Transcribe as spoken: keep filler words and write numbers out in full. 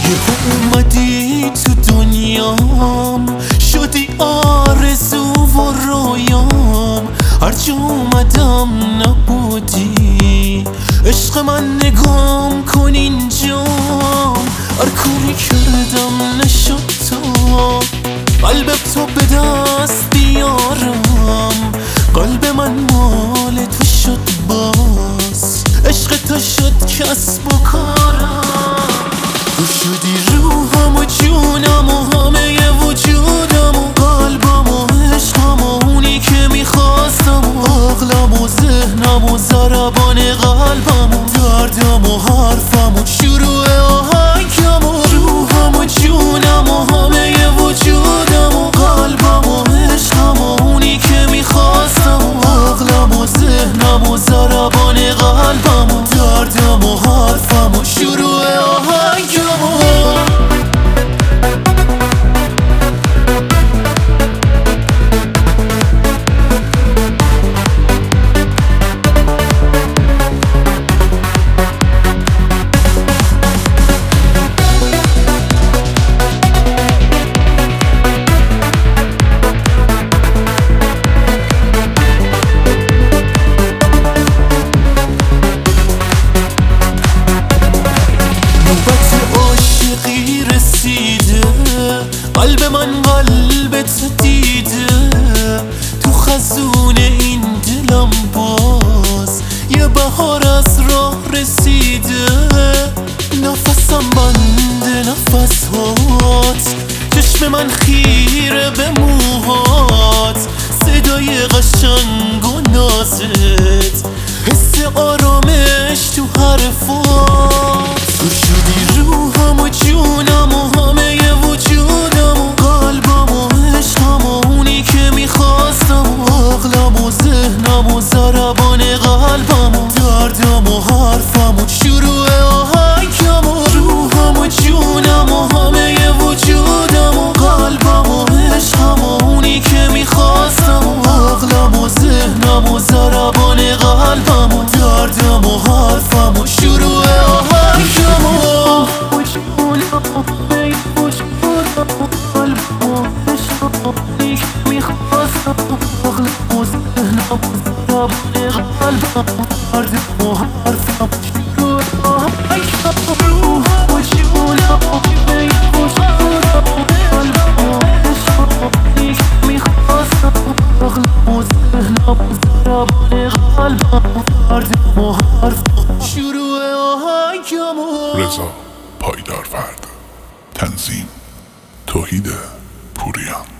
یه اومدی تو دنیام، شدی آرزو و رویام. هرچه اومدم نبودی، عشق من نگام کن اینجام. هر کاری کردم نشد تا قلب تو به دست بیارم. قلب من مال تو شد باز، عشق تو شد کسب و کارم. تو شدی روحم و جونم و همه وجودم و قلبم و عشقم و اونی که میخواستم و عقلم و ذهنم و ضربان قلبم و دردم و حرفم و شروع آهنگم و روحم و جونم و همه وجودم و قلبم و عشقم و اونی که میخواستم و عقلم و ذهنم و ضربان قلبم و دردم و حرفم و شروع آهنگم و رسیده. قلب من قلبت دیده، تو خزون این دلم باز یه بهار از راه رسیده. نفسم بند نفس هات، چشم من خیره به موهات. صدای قشنگ و نازت، حس آرامش تو حرفات. تو شدی روحم و جونم و همه وجودم و قلبم و عشقم و اونی که میخواستم و عقلم و ذهنم و ضربان قلبم و دردم و حرفم و شروع آهنگم و روحم و جونم و همه وجودم و قلبم و عشقم و اونی که میخواستم و عقلم و ذهنم و ضربان قلبم و دردم و حرفم و شروع آهنگم و رضا پایدار فرد، تنظیم توحید پوریان.